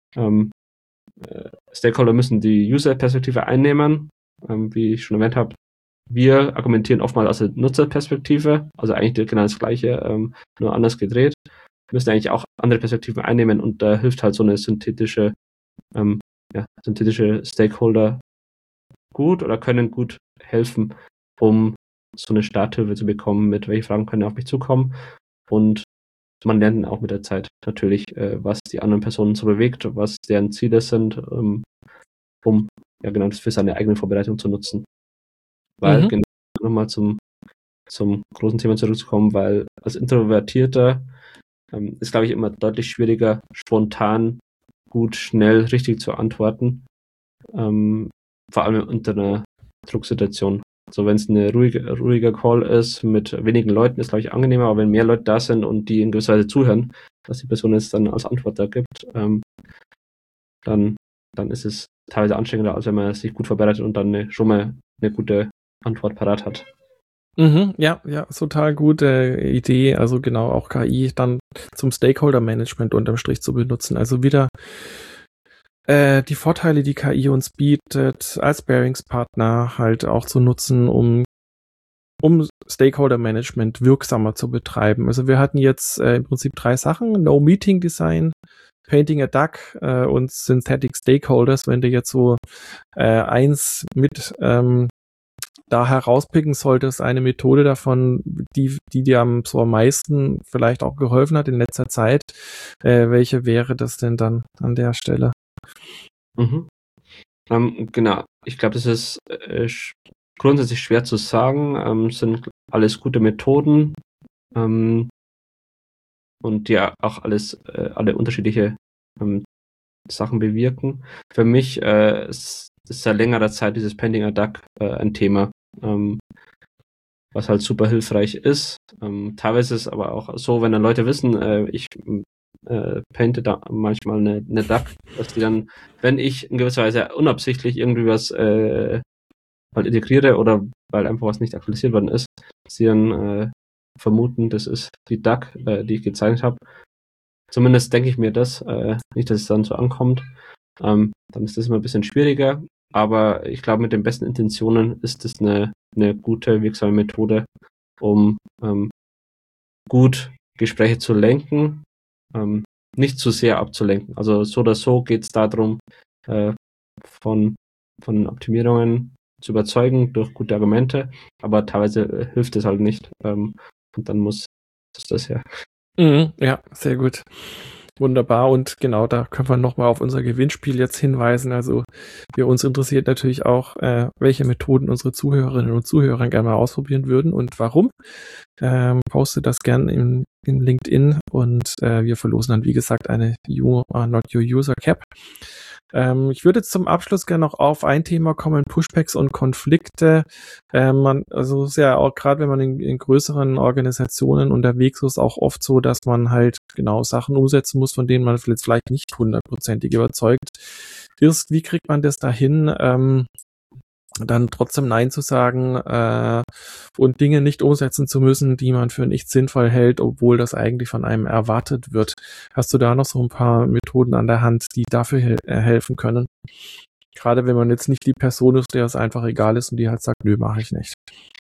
Stakeholder müssen die User-Perspektive einnehmen, wie ich schon erwähnt habe. Wir argumentieren oftmals aus der Nutzerperspektive, also eigentlich genau das Gleiche, nur anders gedreht. Wir müssen eigentlich auch andere Perspektiven einnehmen, und da hilft halt so eine synthetische Stakeholder gut oder können gut helfen, um so eine Starthilfe zu bekommen, mit welche Fragen können auf mich zukommen, und man lernt dann auch mit der Zeit natürlich, was die anderen Personen so bewegt, was deren Ziele sind, um genau das für seine eigene Vorbereitung zu nutzen. Weil, genau, nochmal zum großen Thema zurückzukommen, weil als Introvertierter ist, glaube ich, immer deutlich schwieriger, spontan, gut, schnell, richtig zu antworten. Vor allem unter einer Drucksituation. Also wenn es eine ruhiger Call ist mit wenigen Leuten, ist, glaube ich, angenehmer, aber wenn mehr Leute da sind und die in gewisser Weise zuhören, was die Person jetzt dann als Antwort da gibt, dann ist es teilweise anstrengender, als wenn man sich gut vorbereitet und dann schon mal eine gute Antwort parat hat. Ja, total gute Idee. Also genau, auch KI dann zum Stakeholder-Management unterm Strich zu benutzen. Also wieder die Vorteile, die KI uns bietet, als Bearingspartner halt auch zu nutzen, um Stakeholder-Management wirksamer zu betreiben. Also wir hatten jetzt im Prinzip 3 Sachen: No Meeting Design, Painting a Duck und Synthetic Stakeholders. Wenn du jetzt so eins mit da herauspicken solltest, eine Methode davon, die dir am meisten vielleicht auch geholfen hat in letzter Zeit, welche wäre das denn dann an der Stelle? Genau, ich glaube, das ist grundsätzlich schwer zu sagen, sind alles gute Methoden und die ja auch alle unterschiedliche Sachen bewirken. Für mich ist seit längerer Zeit dieses Painting a Duck ein Thema, was halt super hilfreich ist. Teilweise ist es aber auch so, wenn dann Leute wissen, ich painte da manchmal eine Duck, dass die dann, wenn ich in gewisser Weise unabsichtlich irgendwie was halt integriere oder weil einfach was nicht aktualisiert worden ist, dass sie dann vermuten, das ist die Duck, die ich gezeichnet habe. Zumindest denke ich mir das, nicht, dass es dann so ankommt. Dann ist das immer ein bisschen schwieriger, aber ich glaube, mit den besten Intentionen ist es eine gute, wirksame Methode, um gut Gespräche zu lenken, nicht zu sehr abzulenken. Also so oder so geht es darum, von Optimierungen zu überzeugen durch gute Argumente, aber teilweise hilft es halt nicht. Und dann muss das her. Ja, sehr gut. Wunderbar. Und genau, da können wir nochmal auf unser Gewinnspiel jetzt hinweisen. Also für uns interessiert natürlich auch, welche Methoden unsere Zuhörerinnen und Zuhörer gerne mal ausprobieren würden und warum. Poste das gern in LinkedIn und wir verlosen dann, wie gesagt, eine You Are Not Your User Cap. Ich würde jetzt zum Abschluss gerne noch auf ein Thema kommen, Pushbacks und Konflikte. Also ist ja auch gerade, wenn man in größeren Organisationen unterwegs ist, auch oft so, dass man halt genau Sachen umsetzen muss, von denen man vielleicht nicht 100%ig überzeugt ist. Wie kriegt man das dahin, dann trotzdem Nein zu sagen und Dinge nicht umsetzen zu müssen, die man für nicht sinnvoll hält, obwohl das eigentlich von einem erwartet wird. Hast du da noch so ein paar Methoden an der Hand, die dafür helfen können? Gerade wenn man jetzt nicht die Person ist, der es einfach egal ist und die halt sagt, nö, mache ich nicht.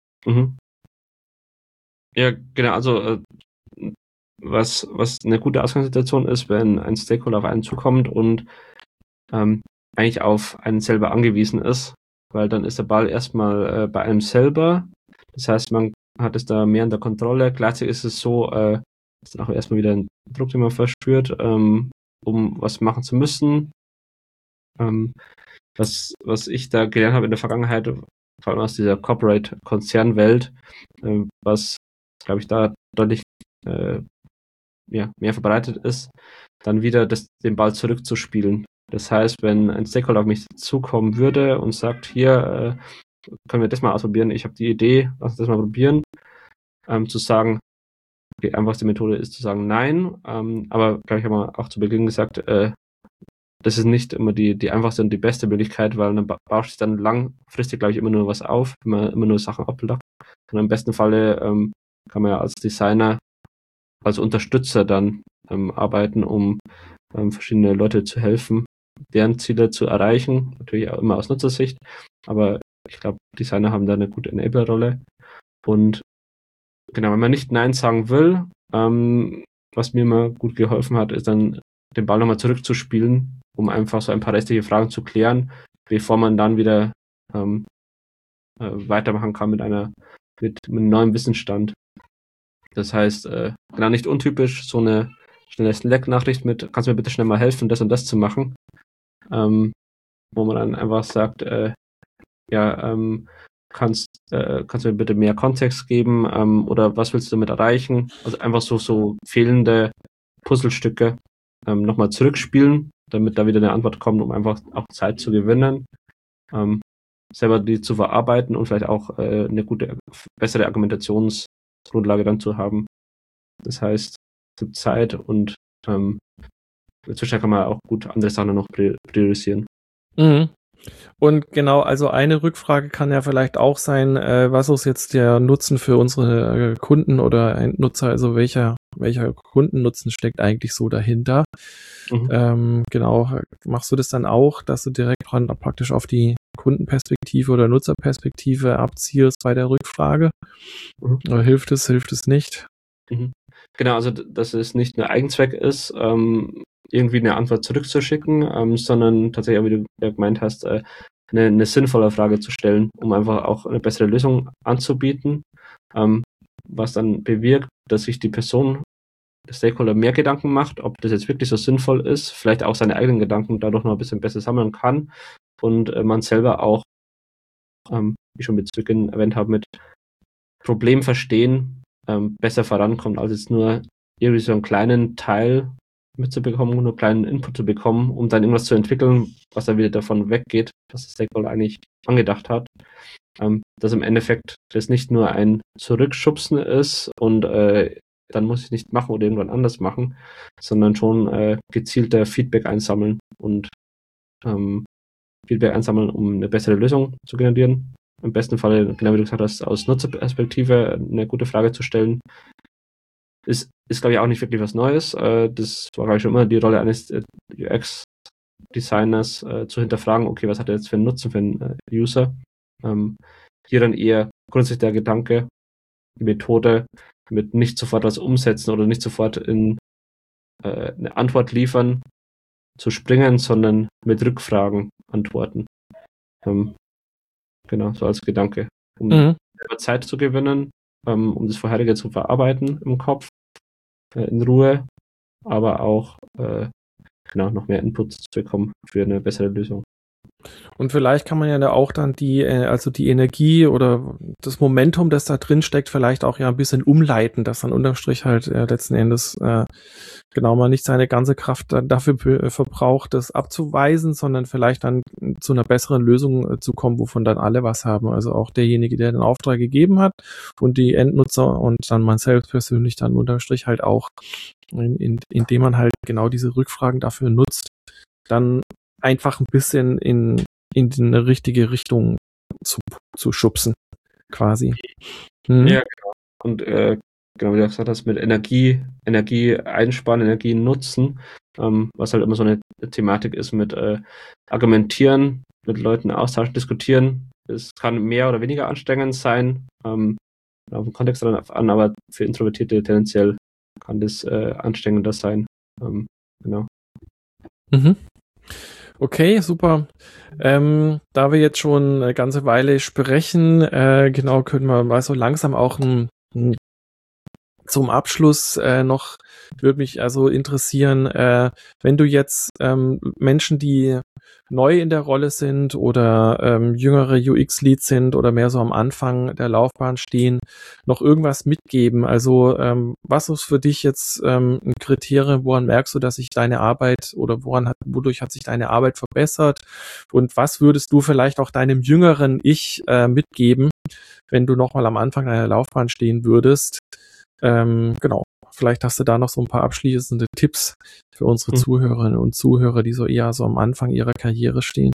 Ja, genau, also was eine gute Ausgangssituation ist, wenn ein Stakeholder auf einen zukommt und eigentlich auf einen selber angewiesen ist, weil dann ist der Ball erstmal bei einem selber. Das heißt, man hat es da mehr in der Kontrolle. Gleichzeitig ist es so, ist dann auch erstmal wieder ein Druck, den man verspürt, um was machen zu müssen. Was ich da gelernt habe in der Vergangenheit, vor allem aus dieser Corporate-Konzernwelt, was, glaube ich, da deutlich mehr verbreitet ist, dann wieder den Ball zurückzuspielen. Das heißt, wenn ein Stakeholder auf mich zukommen würde und sagt, hier können wir das mal ausprobieren, ich habe die Idee, lass uns das mal probieren, zu sagen, die einfachste Methode ist zu sagen Nein, aber, glaube ich, haben wir auch zu Beginn gesagt, das ist nicht immer die einfachste und die beste Möglichkeit, weil dann baut sich dann langfristig, glaube ich, immer nur was auf, wenn man immer nur Sachen abblockt. Und im besten Falle kann man ja als Designer, als Unterstützer dann arbeiten, um verschiedene Leute zu helfen, deren Ziele zu erreichen. Natürlich auch immer aus Nutzersicht, aber ich glaube, Designer haben da eine gute Enabler-Rolle. Und genau, wenn man nicht Nein sagen will, was mir immer gut geholfen hat, ist dann den Ball nochmal zurückzuspielen, um einfach so ein paar restliche Fragen zu klären, bevor man dann wieder weitermachen kann mit einem neuen Wissensstand. Das heißt, genau, nicht untypisch, so eine schnelle Slack-Nachricht mit, kannst du mir bitte schnell mal helfen, das und das zu machen, wo man dann einfach sagt, kannst du mir bitte mehr Kontext geben oder was willst du damit erreichen? Also einfach so fehlende Puzzlestücke nochmal zurückspielen, damit da wieder eine Antwort kommt, um einfach auch Zeit zu gewinnen, selber die zu verarbeiten und vielleicht auch eine bessere Argumentationsgrundlage dann zu haben. Das heißt, es gibt Zeit und inzwischen kann man auch gut andere Sachen noch priorisieren. Mhm. Und genau, also eine Rückfrage kann ja vielleicht auch sein, was ist jetzt der Nutzen für unsere Kunden oder Endnutzer, also welcher Kundennutzen steckt eigentlich so dahinter? Genau, machst du das dann auch, dass du direkt praktisch auf die Kundenperspektive oder Nutzerperspektive abzielst bei der Rückfrage? Oder hilft es nicht? Genau, also dass es nicht ein Eigenzweck ist, irgendwie eine Antwort zurückzuschicken, sondern tatsächlich, wie du gemeint hast, eine sinnvolle Frage zu stellen, um einfach auch eine bessere Lösung anzubieten, was dann bewirkt, dass sich die Person, der Stakeholder, mehr Gedanken macht, ob das jetzt wirklich so sinnvoll ist, vielleicht auch seine eigenen Gedanken dadurch noch ein bisschen besser sammeln kann und man selber auch, wie ich schon mit Beginn erwähnt habe, mit Problem verstehen, besser vorankommt, als jetzt nur irgendwie so einen kleinen Teil mitzubekommen, nur einen kleinen Input zu bekommen, um dann irgendwas zu entwickeln, was dann wieder davon weggeht, was der Stakeholder eigentlich angedacht hat. Dass im Endeffekt das nicht nur ein Zurückschubsen ist und dann muss ich nicht machen oder irgendwann anders machen, sondern schon gezielter Feedback einsammeln und Feedback einsammeln, um eine bessere Lösung zu generieren. Im besten Fall, genau wie du gesagt hast, aus Nutzerperspektive eine gute Frage zu stellen. Ist glaube ich, auch nicht wirklich was Neues. Das war, glaube ich, schon immer die Rolle eines UX-Designers, zu hinterfragen, okay, was hat er jetzt für einen Nutzen für einen User? Hier dann eher grundsätzlich der Gedanke, die Methode mit nicht sofort was umsetzen oder nicht sofort in eine Antwort liefern, zu springen, sondern mit Rückfragen antworten. Genau, so als Gedanke. Um selber Zeit zu gewinnen, um das Vorherige zu verarbeiten im Kopf, in Ruhe, aber auch genau noch mehr Inputs zu bekommen für eine bessere Lösung. Und vielleicht kann man ja da auch dann die Energie oder das Momentum, das da drin steckt, vielleicht auch ja ein bisschen umleiten, dass dann unterm Strich halt letzten Endes genau man nicht seine ganze Kraft dann dafür verbraucht, das abzuweisen, sondern vielleicht dann zu einer besseren Lösung zu kommen, wovon dann alle was haben. Also auch derjenige, der den Auftrag gegeben hat und die Endnutzer und dann man selbst persönlich dann unterm Strich halt auch, indem man halt genau diese Rückfragen dafür nutzt, dann einfach ein bisschen in eine richtige Richtung zu schubsen, quasi. Ja, genau. Und genau wie du gesagt hast, mit Energie einsparen, Energie nutzen, was halt immer so eine Thematik ist mit Argumentieren, mit Leuten austauschen, diskutieren. Es kann mehr oder weniger anstrengend sein, auf den Kontext an, aber für Introvertierte tendenziell kann das anstrengender sein. Genau. Okay, super. Da wir jetzt schon eine ganze Weile sprechen, genau, können wir mal so langsam auch zum Abschluss noch, würde mich also interessieren, wenn du jetzt Menschen, die neu in der Rolle sind oder jüngere UX-Leads sind oder mehr so am Anfang der Laufbahn stehen, noch irgendwas mitgeben. Also was ist für dich jetzt ein Kriterium, woran merkst du, dass sich deine Arbeit oder wodurch hat sich deine Arbeit verbessert? Und was würdest du vielleicht auch deinem jüngeren Ich mitgeben, wenn du nochmal am Anfang deiner Laufbahn stehen würdest? Genau, vielleicht hast du da noch so ein paar abschließende Tipps für unsere Zuhörerinnen und Zuhörer, die so eher so am Anfang ihrer Karriere stehen.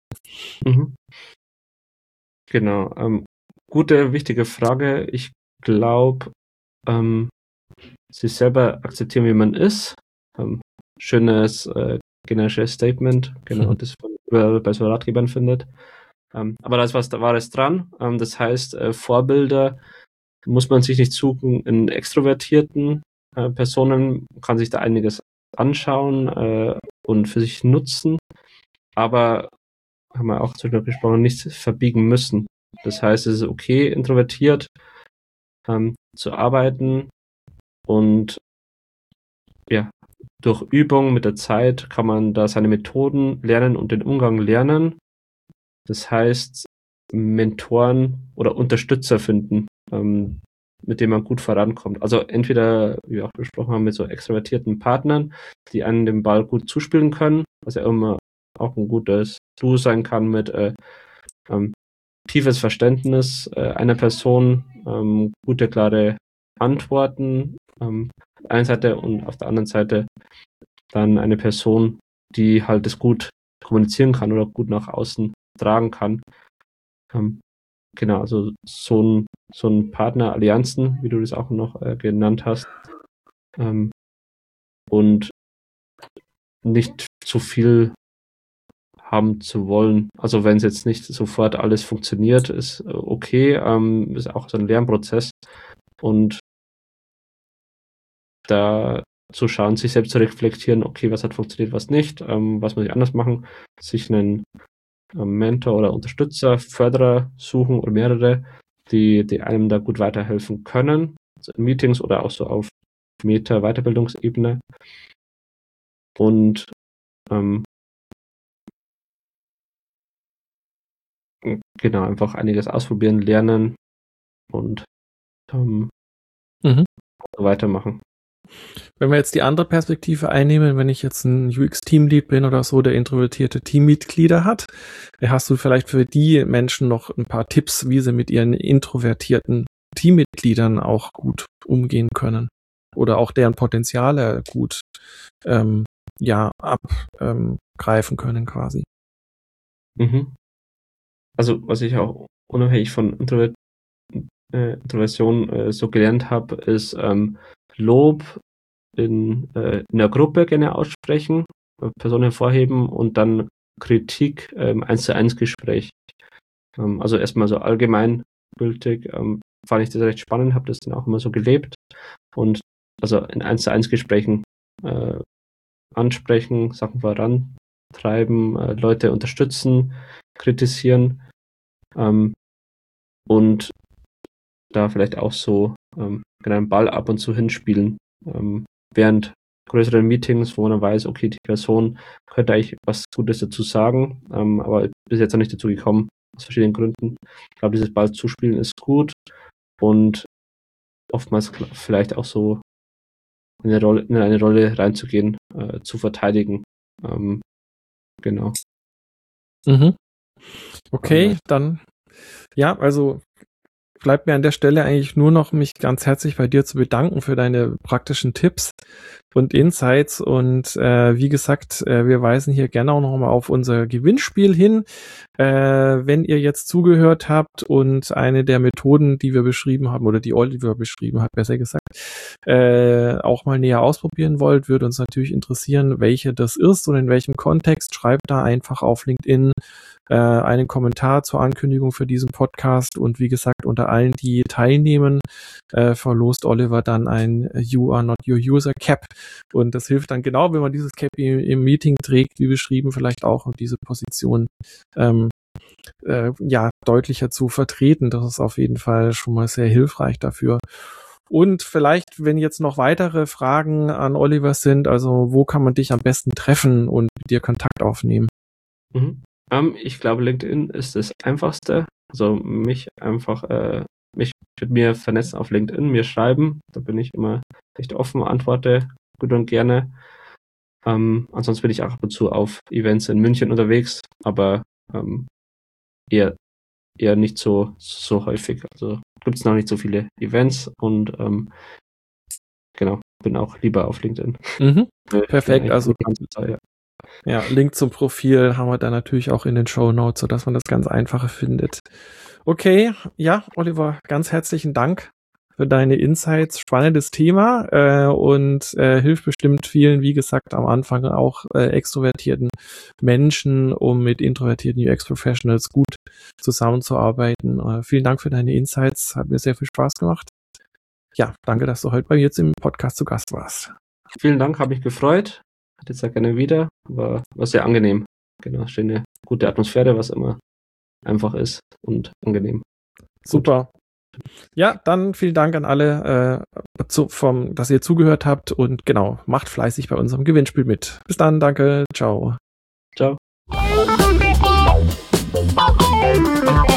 Genau, gute, wichtige Frage. Ich glaube, sich selber akzeptieren, wie man ist. Schönes generisches Statement, genau, das man überall bei so Ratgebern findet. Aber da ist was Wahres dran. Das heißt, Vorbilder muss man sich nicht suchen in extrovertierten Personen, kann sich da einiges anschauen und für sich nutzen, aber haben wir auch zwischendurch besprochen, nichts verbiegen müssen. Das heißt, es ist okay, introvertiert zu arbeiten und ja, durch Übung mit der Zeit kann man da seine Methoden lernen und den Umgang lernen. Das heißt, Mentoren oder Unterstützer finden, mit dem man gut vorankommt. Also entweder, wie wir auch besprochen haben, mit so extrovertierten Partnern, die einen den Ball gut zuspielen können, was ja immer auch ein gutes Duo sein kann mit tiefes Verständnis einer Person, gute, klare Antworten auf der einen Seite und auf der anderen Seite dann eine Person, die halt das gut kommunizieren kann oder gut nach außen tragen kann. Genau, also so ein Partner, Allianzen, wie du das auch noch genannt hast, und nicht zu viel haben zu wollen. Also wenn es jetzt nicht sofort alles funktioniert, ist okay, ist auch so ein Lernprozess und da zu schauen, sich selbst zu reflektieren, okay, was hat funktioniert, was nicht, was muss ich anders machen, sich einen Mentor oder Unterstützer, Förderer suchen oder mehrere, die einem da gut weiterhelfen können, also in Meetings oder auch so auf Meta-Weiterbildungsebene. Und genau, einfach einiges ausprobieren, lernen und weitermachen. Wenn wir jetzt die andere Perspektive einnehmen, wenn ich jetzt ein UX-Teamlead bin oder so, der introvertierte Teammitglieder hat, hast du vielleicht für die Menschen noch ein paar Tipps, wie sie mit ihren introvertierten Teammitgliedern auch gut umgehen können oder auch deren Potenziale gut abgreifen können quasi. Also was ich auch unabhängig von Introversion so gelernt habe, ist Lob in der Gruppe gerne aussprechen, Personen hervorheben und dann Kritik 1:1 Gespräch. Also erstmal so allgemeingültig fand ich das recht spannend, habe das dann auch immer so gelebt und also in 1:1 Gesprächen ansprechen, Sachen vorantreiben, Leute unterstützen, kritisieren und da vielleicht auch so einen Ball ab und zu hinspielen, während größeren Meetings, wo man dann weiß, okay, die Person könnte eigentlich was Gutes dazu sagen, aber bis jetzt noch nicht dazu gekommen, aus verschiedenen Gründen. Ich glaube, dieses Ball zuspielen ist gut und oftmals vielleicht auch so in eine Rolle reinzugehen, zu verteidigen. Genau. Okay, dann ja, also bleibt mir an der Stelle eigentlich nur noch, mich ganz herzlich bei dir zu bedanken für deine praktischen Tipps und Insights und wie gesagt, wir weisen hier gerne auch nochmal auf unser Gewinnspiel hin. Wenn ihr jetzt zugehört habt und eine der Methoden, die wir beschrieben haben, oder die Oliver beschrieben hat, besser gesagt, auch mal näher ausprobieren wollt, würde uns natürlich interessieren, welche das ist und in welchem Kontext. Schreibt da einfach auf LinkedIn einen Kommentar zur Ankündigung für diesen Podcast und wie gesagt, unter allen, die teilnehmen, verlost Oliver dann ein You Are Not Your User Cap und das hilft dann genau, wenn man dieses Cap im Meeting trägt, wie beschrieben, vielleicht auch um diese Position deutlicher zu vertreten. Das ist auf jeden Fall schon mal sehr hilfreich dafür. Und vielleicht, wenn jetzt noch weitere Fragen an Oliver sind, also wo kann man dich am besten treffen und mit dir Kontakt aufnehmen? Ich glaube, LinkedIn ist das Einfachste. Also mich mit mir vernetzen auf LinkedIn, mir schreiben. Da bin ich immer recht offen, antworte gut und gerne. Ansonsten bin ich auch ab und zu auf Events in München unterwegs, aber eher nicht so häufig. Also gibt es noch nicht so viele Events und genau, bin auch lieber auf LinkedIn. Perfekt, also ja, Link zum Profil haben wir dann natürlich auch in den Shownotes, sodass man das ganz einfach findet. Okay, ja, Oliver, ganz herzlichen Dank für deine Insights. Spannendes Thema und hilft bestimmt vielen, wie gesagt, am Anfang auch extrovertierten Menschen, um mit introvertierten UX-Professionals gut zusammenzuarbeiten. Vielen Dank für deine Insights, hat mir sehr viel Spaß gemacht. Ja, danke, dass du heute bei mir jetzt im Podcast zu Gast warst. Vielen Dank, habe mich gefreut. Hätte jetzt gerne wieder, war sehr angenehm. Genau, schöne, gute Atmosphäre, was immer einfach ist und angenehm. Super. Ja, dann vielen Dank an alle, dass ihr zugehört habt und genau, macht fleißig bei unserem Gewinnspiel mit. Bis dann, danke, ciao. Ciao.